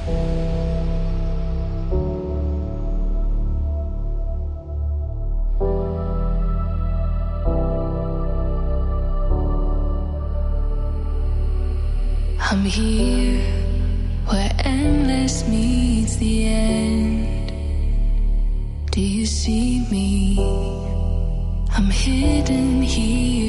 I'm here where endless meets the end. Do you see me? I'm hidden here